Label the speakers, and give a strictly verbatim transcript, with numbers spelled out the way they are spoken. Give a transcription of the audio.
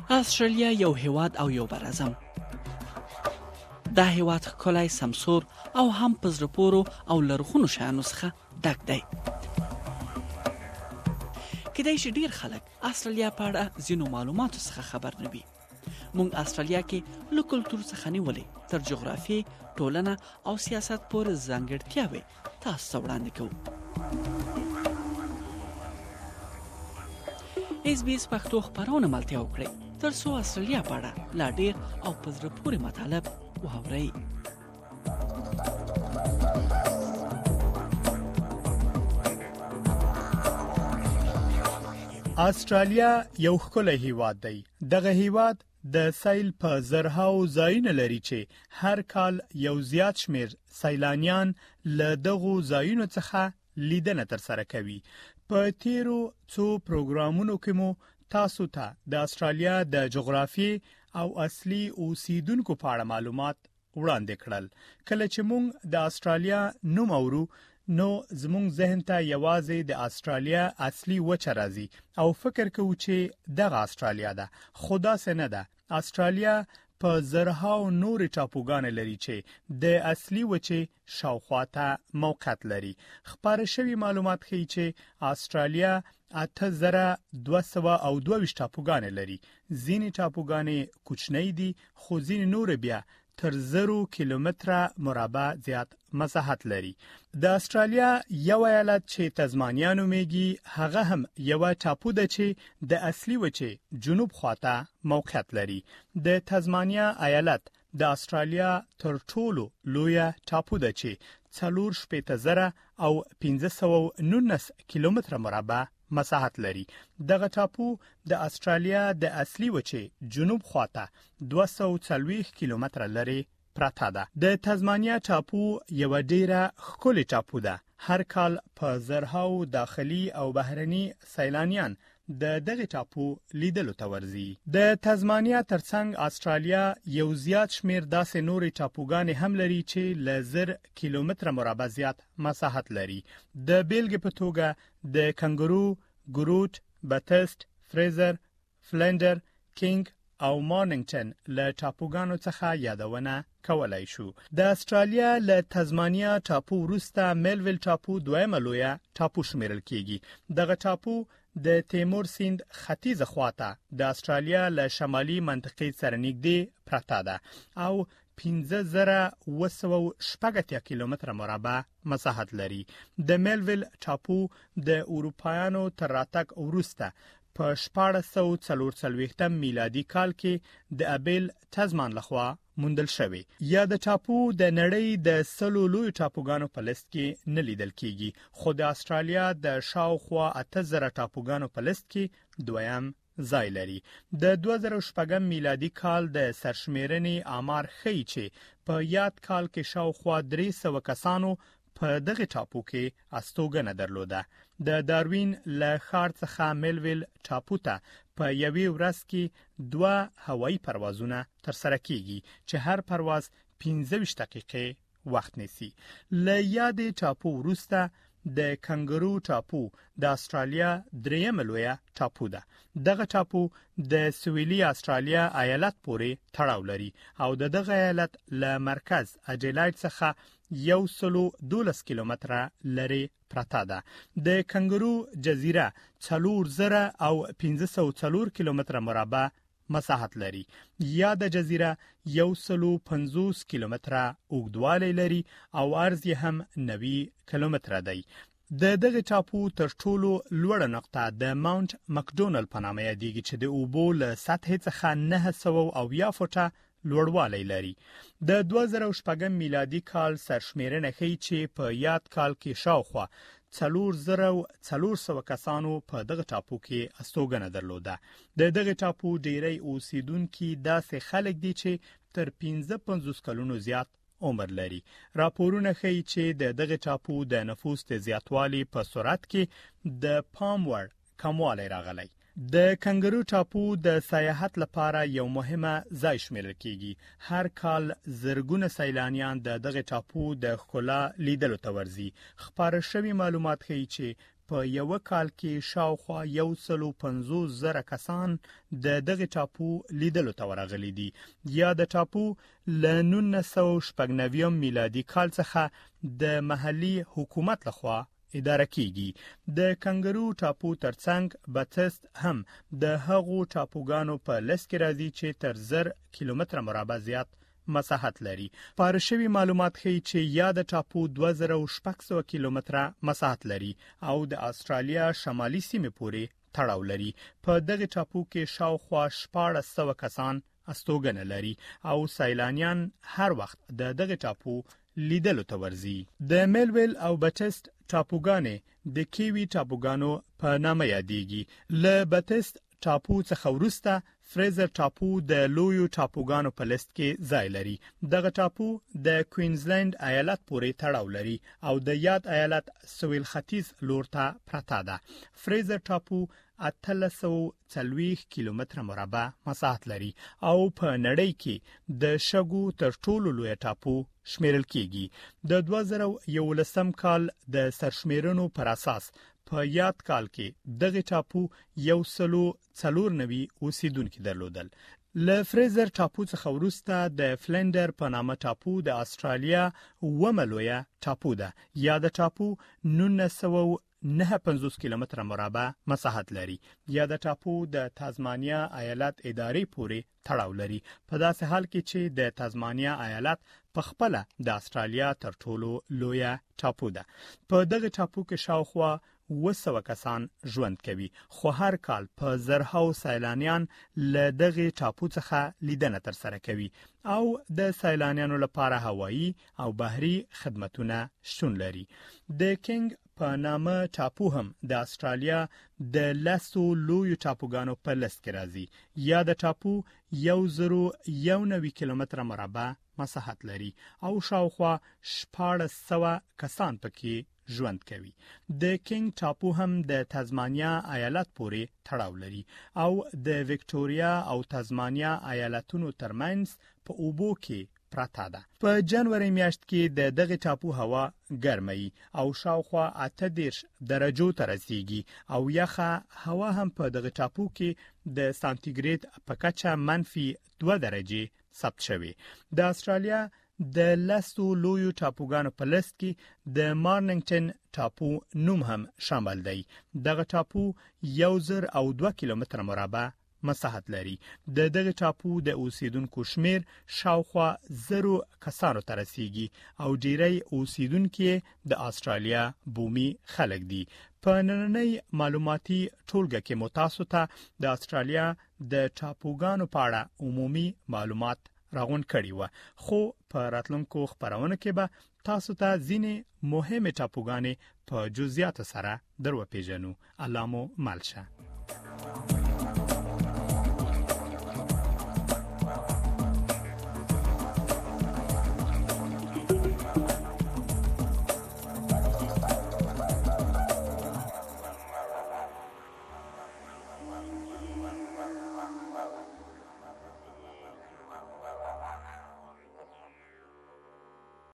Speaker 1: استرالیا یو هیواد او یو براعظم. دا هیواد ښکلی، سمسور او هم په زړه پورو او لرغونو شیانو څخه ډک دی. کیدای شي ډیر خلک استرالیا په اړه ځینو معلوماتو څخه خبر نه وي. موږ استرالیا کې له کلتور څخه نیولې تر جغرافیې، ټولنه او سیاست پورې ځانګړتیاوې تاسو ته وړاندې کوو. اس بي اس پښتو خبرونه ملتیا وکړئ تر څو استرالیا په اړه لا ډیر او په زړه پورې مطالب واورئ.
Speaker 2: استرالیا یو ښکلی هیواد دی. دغه هیواد د سیل په زرهاو ځایونه لري چې هر کال یو زیات شمیر سیلانیان له دغو ځایونو څخه لیدنه ترسره کوي. په تیرو څو پروګرامونو کې مو تاسو ته د استرالیا د جغرافیې او اصلي اوسیدونکو په اړه معلومات وړاندې کړل. کله چې موږ د استرالیا نوم اورو نو زموږ ذهن ته یوازې د استرالیا اصلي وچه راځي او فکر کوو چې دغه استرالیا ده. خو داسې نه ده. استرالیا په زرهاو نورې ټاپوګانې لري چې د اصلي وچې شاوخوا ته موقعیت لري. خپاره شوي معلومات ښیي چې استرالیا اته زره دوه سوه او دوه ویشت ټاپوګانې لري. ځینې ټاپوګانې کوچنۍ دي خو ځینې نور بیا تر زرو کیلومتره مربع زیات مساحت لري. د استرالیا یو ایالت چې تزمانیا نومیږي هغه هم یو ټاپو ده چې د اصلي وچې جنوب خواته موقعیت لري. د تزمانیا ایالت د استرالیا تر ټولو لویه ټاپو ده چې څلور شپېته زره او پنځه سوه نولس کیلومتره مربع مساحت لري. دغه ټاپو د استرالیا د اصلي وچې جنوب خواته دوه سوه او څلوېښت کیلومتره لري پرته ده. د تزمانیا ټاپو یو ډیره ښکلې ټاپو ده. هر کال په زرهاو داخلي او بهرني سیلانیان د دغه ټاپو لیدلو ته ورځي. د تزمانیا ترڅنګ استرالیا یو زیات شمیر داسې نورې ټاپوګانې هم لري چې له زر کیلومتره مربع زیات مساحت لري. د بیلګې په توګه د کنګرو، ګروټ، باتست، فریزر، فلندر، کینګ او مارننګټن له ټاپوګانو څخه یادونه کولای شو. د استرالیا له تزمانیا ټاپو وروسته میلویل ټاپو دویمه لویه ټاپو شمیرل کیږي. دغه ټاپو د تیمور سیند ختیځه خواته د استرالیا له شمالي منطقې سره نږدې پرته ده او پنځه زره اوه سوه او شپږ اتیا کیلومتره مربع مساحت لري. د میلویل ټاپو د اروپایانو تر راتګ وروسته په شپاړس سوه څلور څلوېښتم میلادي کال کې د ابیل تزمان لخوا موندل شوی. یا د ټاپو د نړۍ د سلو لوی ټاپوګانو په لیست کې نه لیدل کیږي، خو د استرالیا د شاوخوا اته زره ټاپوګانو په لیست کې دویم ځای لري. د دوه زره شپږم میلادي کال د سرشمیرنې آمار ښیي چې په یاد کال کې شاوخوا درې سوه کسانو په دغه ټاپو کې استوګنه درلوده. د داروین له ښار څخه میلویل ټاپو ته په یوې ورځ کې دوه هوایي پروازونه ترسره کیږي چې هر پرواز پنځه ویشت دقیقې وخت نیسي. له یادې ټاپو وروسته د کنګرو ټاپو د استرالیا درېیمه لویه ټاپو ده. دغه ټاپو د سویلي استرالیا ایالت پورې تړاو لري او د دغه ایالت له مرکز اډیلاید څخه یو سلو دولس کیلومتره لري پرته ده. د کنګرو جزیره څلور زره او پنځه سوه څلور کیلومتره مربع مساحت لري. یا د جزیره یو سلو پنځوس کیلومتره اوږدوالی لري او عرض یې هم نوي کیلومتره دی. د دغه ټاپو تر ټولو لوړه نقطه د ماونټ مکډونل په نامه یادیږي چې د اوبو له سطحې څخه نهه سوه اویا فوټه لوړوالی لري. د دوه زره شپږم میلادي کال سرشمیرنه ښیي چې په یاد کال کې شاوخوا څلور زره څلور سوه کسانو په دغه ټاپو کې استوګنه درلوده. د دغه ټاپو ډیری اوسیدونکي داسې خلک دي چې تر پنځه پنځوس کلونو زیات عمر لري. راپورونه ښیي چې د دغه ټاپو د نفوس د زیاتوالي په صورت کې د پام وړ کموالی راغلی. د کنګرو ټاپو د سیاحت لپاره یو مهمه ځای شمیرل کیږي. هر کال زرګونه سیلانیان د دغه ټاپو د ښکلا لیدلو ته ورځي. خپاره شوي معلومات ښیي چې په یو کال کې شاوخوا یو سل او پنځوس زره کسان د دغه ټاپو لیدلو ته ورغلي دي. یا د ټاپو له نولس سوه شپږ نوي میلادي کال څخه د محلي حکومت لخوا اداره کیږي. د کنګرو ټاپو ترڅنګ باتست هم د هغو ټاپوګانو په لس کې راځي چې تر زر کیلومتره مربع زیات مساحت لري. پارشوي معلومات ښیي چې یا د ټاپو دوه زره شپږ سوه کیلومتره مساحت لري او د استرالیا شمالي سیمې پورې تړاو لري. په دغه ټاپو کې شاوخوا شپاړس سوه کسان استوګنه لري او سیلانیان هر وخت د دغه ټاپو لیدلو ته ورځي. د میلویل او باتست ټاپوګانې د کیوي ټاپوګانو په نامه یادېږي. له باتست ټاپو څخه وروسته فریزر ټاپو د لویو ټاپوګانو په لیست کې ځای لري. دغه ټاپو د کوینزلند ایالت پورې تړاو لري او د یاد ایالت سویل ختیځ لور ته پرته ده. فریزر ټاپو اتلس سوه څلوېښت کیلومتره مربع مساحت لري او په نړۍ کې د شګو تر ټولو لوی ټاپو شمیرل کیږي. د دوه زره یولسم کال د سرشمیرنو پر اساس په یاد کال کې دغه ټاپو یو سلو څلور نوي اوسیدونکي درلودل. له فریزر ټاپو څخه وروسته د فلندر په نامه ټاپو د استرالیا اوومه لویه ټاپو ده. یا د ټاپو نولس سوه نهه پنځوس کیلومتره مربع مساحت لري. یا د ټاپو د تازمانیا ایالت ادارې پورې تړاو لري. په داسې حال کې چې د تازمانیا ایالت په خپل د استرالیا تر ټولو لویه ټاپو ده. په دغه ټاپو کې شاوخوا اووه سوه کسان ژوند کوي، خو هر کال په زرهاو سیلانیان له دغه ټاپو څخه لیدنه ترسره کوي او د سیلانیانو لپاره هوایی او بحري خدمتونه شتون لري. د کینګ په نامه ټاپو هم د استرالیا د لسو لویو ټاپوګانو په لیست کې راځي. یا د ټاپو یو زرو یو نوي کیلومتره مربع مساحت لري او شاوخوا شپاړس سوه کسان پکې ژوند کوي. د کینګ ټاپو هم د تازمانیا ایالت پورې تړاو لري او د وکټوريا او تازمانیا ایالتونو ترمنځ په اوبو کې پراته ده. په جنوري میاشت کې د دغه ټاپو هوا ګرمي او شاوخوا اته دېرش درجو ته رسیږي او یخه هوا هم په دغه ټاپو کې د سانتیګریډ په کچه منفي دوه درجې ثبت شوی. د استرالیا د لسو لویو ټاپوګانو په لیست کې د مارننګټن ټاپو نوم هم شامل دی. دغه ټاپو یو زر او دوه کیلومتره مربع مساحت لري. د دغه ټاپو د اوسیدونکو شمیر شاوخوا زرو کسانو ته رسیږي او ډیری اوسیدونکو د استرالیا بومي خلک دي. په نننۍ معلوماتي ټولګه کې مو تاسو ته د استرالیا د ټاپوګانو په اړه عمومي معلومات راغون کړی و، خو په راتلونکو خبرونه کې به تاسو ته ځینې مهمه ټاپوګانې په جزئیات سره درو پیژنو. الله مو مالشه.